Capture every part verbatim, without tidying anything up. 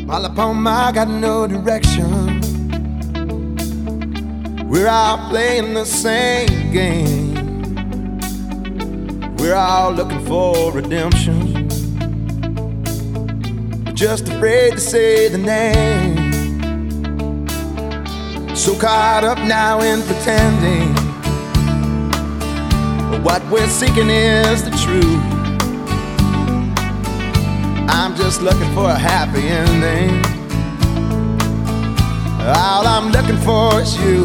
All upon my got no direction. We're all playing the same game. We're all looking for redemption. We're just afraid to say the name. So caught up now in pretending what we're seeking is the truth. I'm just looking for a happy ending. All I'm looking for is you.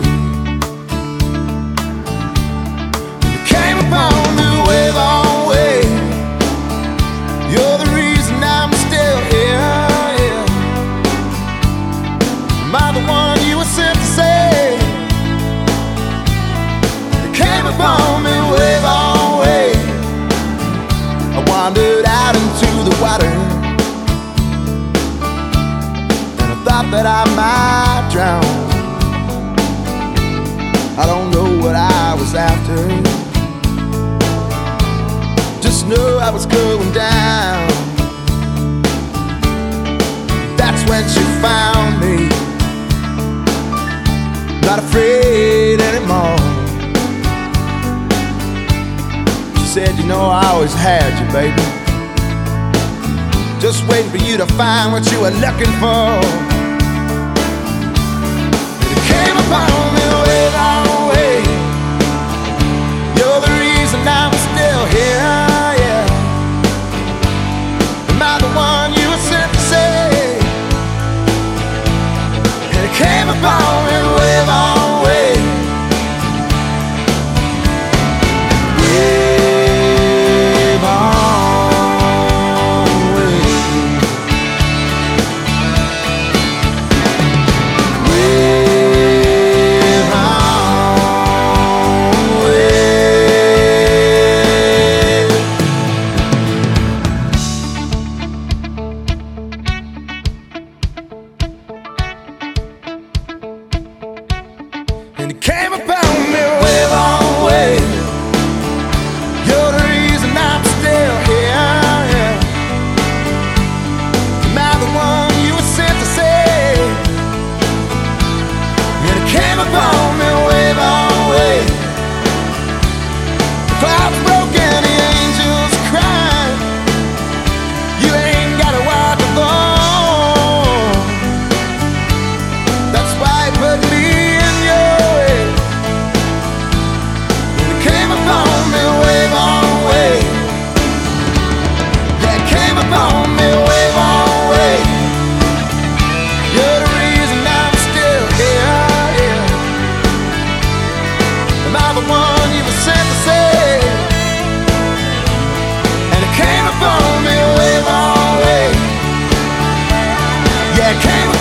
You came upon me wave on wave. You're the reason I'm still here, yeah. Am I the one you were sent to save? You came upon me wave on wave. I wandered out into the water, thought that I might drown. I don't know what I was after, just know I was going down. That's when she found me, not afraid anymore. She said, you know I always had you, baby, just waiting for you to find what you were looking for. Came upon me wave on wave. You're the reason I'm still here, yeah. Am I the one you were sent to save? And it came upon me wave on wave. Wave on wave. And it came upon me wave on wave. You're the reason I'm still here, yeah. Am I the one you were sent to save? And it came upon me wave on wave. The clouds broken, the angels crying. You ain't gotta walk alone. That's why you put me in your way. When it came upon me wave on wave. Yeah, it came upon me wave on wave. You're the reason I'm still here, yeah. Am I the one you were sent to save? And it came upon me wave on wave. Yeah, it came